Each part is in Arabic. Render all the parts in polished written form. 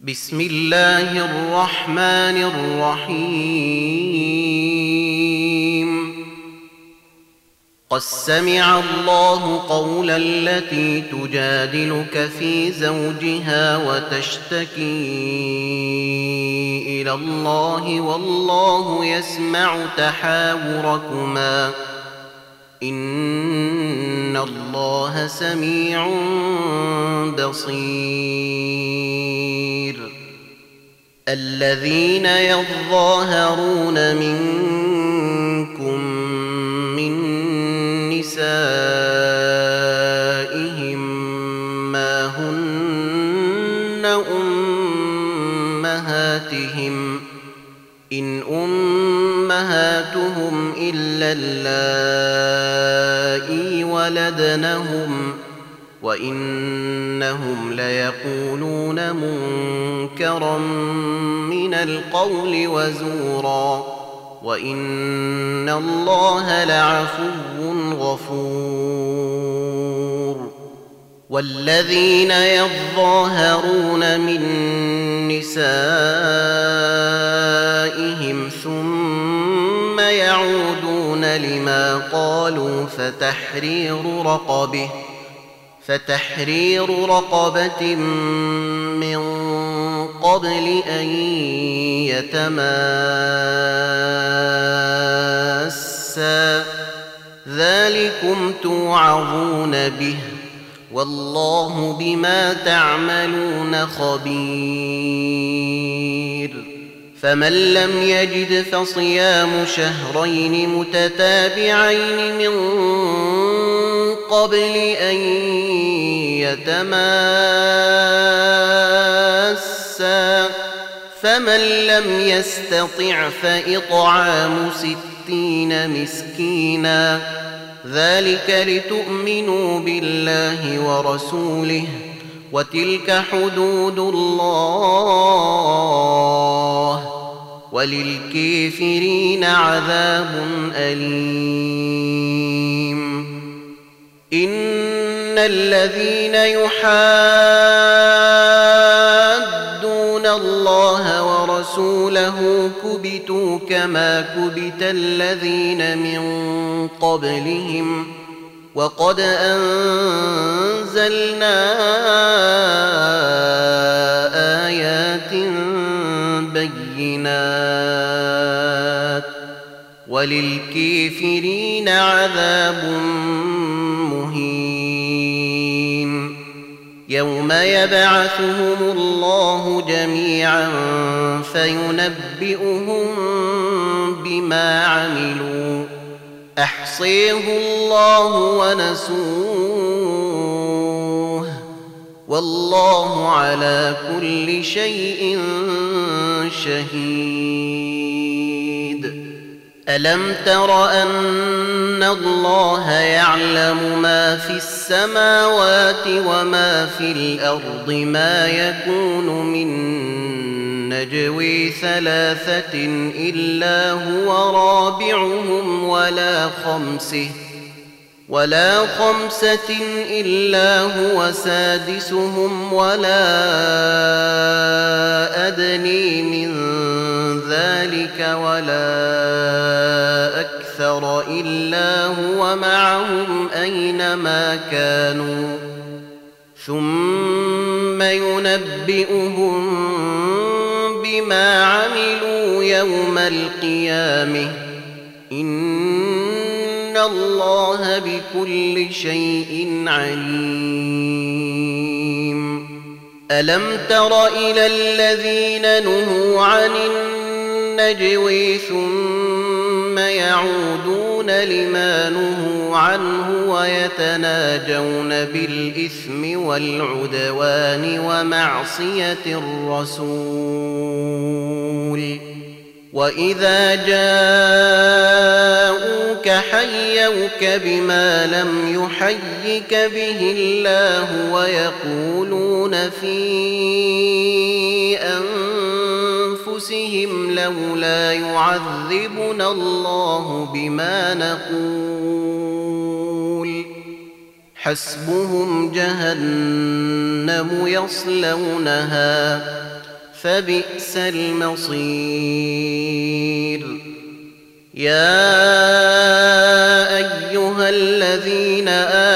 بسم الله الرحمن الرحيم قد سمع الله قول التي تجادلك في زوجها وتشتكي إلى الله والله يسمع تحاوركما إن الله سميع بصير الذين يظاهرون منكم من نسائهم ما هن أمهاتهم إن أمهاتهم إلا اللائي ولدنهم وإنهم ليقولون منكرا من القول وزورا وإن الله لعفو غفور والذين يظاهرون من نسائهم ثم يعودون لما قالوا فتحرير رقبة من قبل أن يتماسا ذلكم توعظون به والله بما تعملون خبير فمن لم يجد فصيام شهرين متتابعين من قبل أن يتماسا فمن لم يستطع فإطعام 60 مسكينا ذلك لتؤمنوا بالله ورسوله وتلك حدود الله وللكافرين عذاب أليم إن الذين يحادون الله ورسوله كبتوا كما كبت الذين من قبلهم وقد أنزلنا آيات بينات وللكافرين عذاب مهين يوم يبعثهم الله جميعا فينبئهم بما عملوا أحصيه الله ونسوه والله على كل شيء شهيد ألم تر أن الله يعلم ما في السماوات وما في الأرض ما يكون من نجوى 3 إلا هو رابعهم ولا خمسة إلا هو سادسهم ولا أدني من ذلك ولا أكثر إلا هو معهم أينما كانوا ثم ينبئهم بما عملوا يوم القيامة إن الله بكل شيء عليم ألم تر إلى الذين نهوا عن النجوى ثم يعودون لما نهوا عنه ويتناجون بالإثم والعدوان ومعصية الرسول وإذا جاءوك حيوك بما لم يحيك به الله ويقولون في أنفسهم لولا يعذبنا الله بما نقول حسبهم جهنم يصلونها فبئس المصير. يا أيها الذين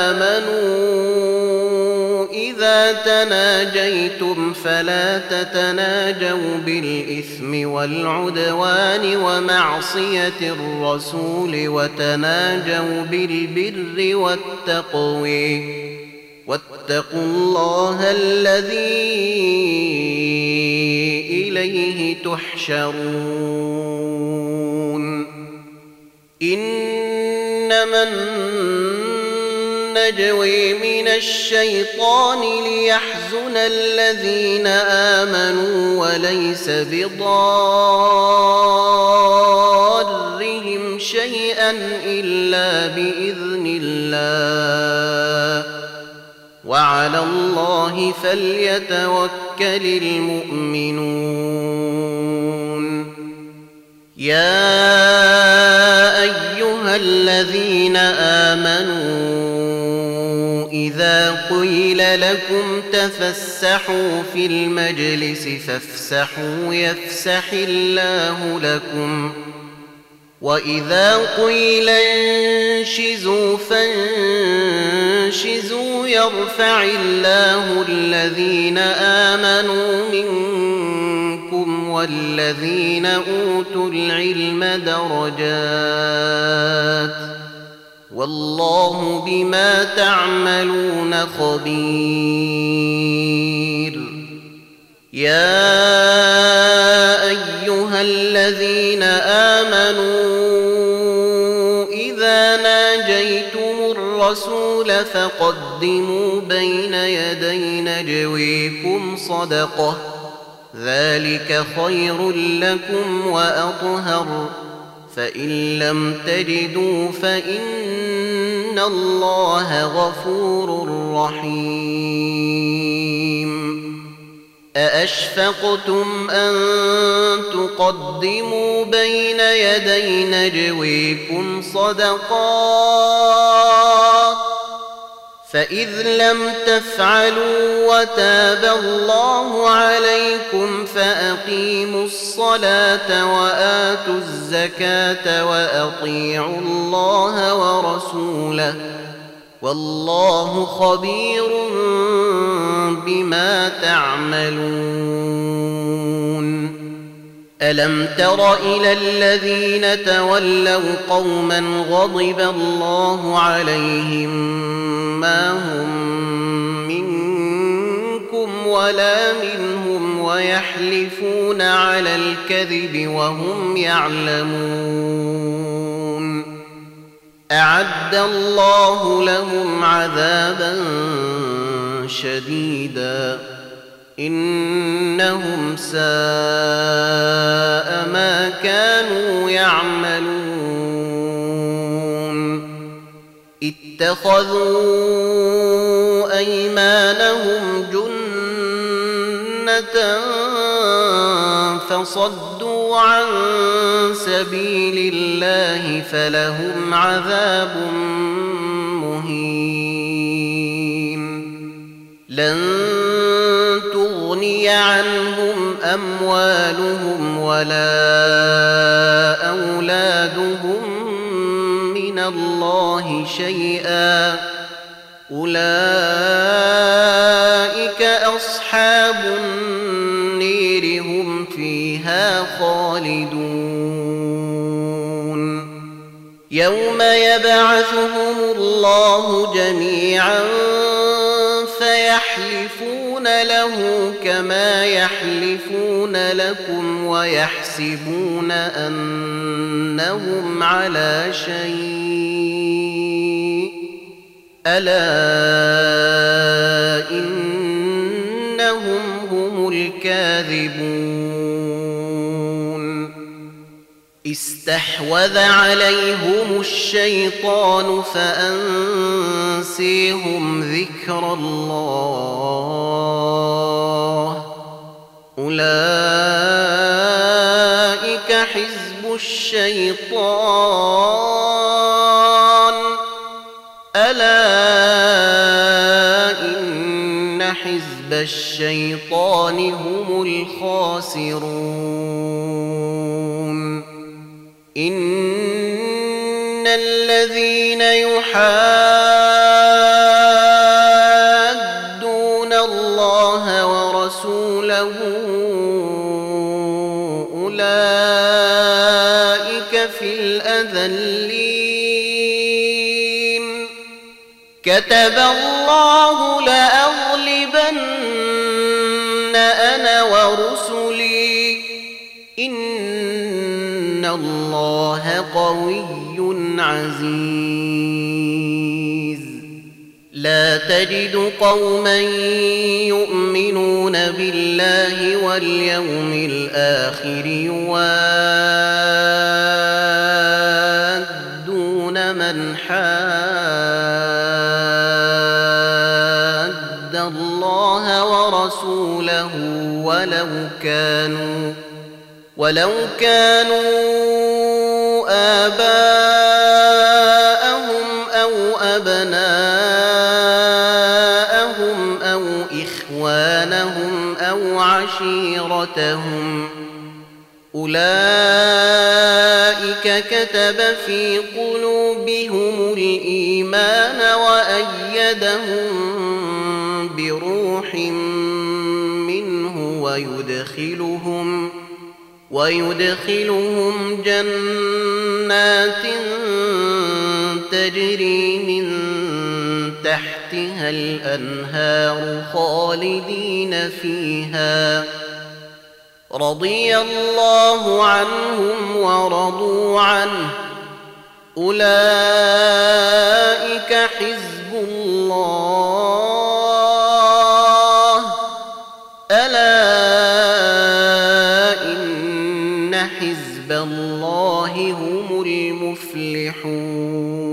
آمنوا إذا تناجيتم فلا تتناجوا بالإثم والعدوان ومعصية الرسول وتناجوا بالبر والتقوى واتقوا الله الذي إليه تحشرون. إنما النجوى من الشيطان ليحزن الذين آمنوا وليس بضارهم شيئا إلا بإذن الله وعلى الله فليتوكل المؤمنون. يا أيها الذين آمنوا إذا قيل لكم تفسحوا في المجلس فافسحوا يفسح الله لكم وإذا قيل انشزوا فانشزوا يرفع الله الذين آمنوا منكم والذين أوتوا العلم درجات والله بما تعملون خبير. يا أيها الذين آمنوا إذا ناجيتم الرسول فقدموا بين يدي نجويكم صدقة ذلك خير لكم وأطهر فإن لم تجدوا فإن الله غفور رحيم. أأشفقتم أن تقدموا بين يدي نجويكم صدقات فإذ لم تفعلوا وتاب الله عليكم فأقيموا الصلاة وآتوا الزكاة وأطيعوا الله ورسوله والله خبير بما تعملون. ألم تر إلى الذين تولوا قوما غضب الله عليهم ما هم منكم ولا منهم ويحلفون على الكذب وهم يعلمون أعد الله لهم عذابا شديدا إنهم ساء ما كانوا يعملون. اتخذوا أيمانهم جنة فصدوا عن سبيل الله فلهم عذاب مهين. لن تغني عنهم أموالهم ولا أولادهم من الله شيئا أولئك أصحاب النير هم فيها خالدون. يوم يبعثهم الله جميعا فيحلفون له كما يحلفون لكم ويحسبون أنهم على شيء ألا إنهم هم الكاذبون. استحوذ عليهم الشيطان فأنسيهم ذكر الله أولئك حزب الشيطان ألا إن حزب حزب الشيطان هم الخاسرون إن الذين يحادون الله ورسوله أولئك في الأذلين كتب الله لأغلبن أنا ورسلي إن الله قوي عزيز لا تجد قوما يؤمنون بالله واليوم الآخر يوادون من حاد الله ورسوله ولو كانوا آباءهم أو أبناءهم أو إخوانهم أو عشيرتهم أولئك كتب في قلوبهم الإيمان وأيدهم بروح منه ويدخلهم جنات تجري من تحتها الأنهار خالدين فيها رضي الله عنهم ورضوا عنه أولئك حزب الله ألا إن حزب الله هم المفلحون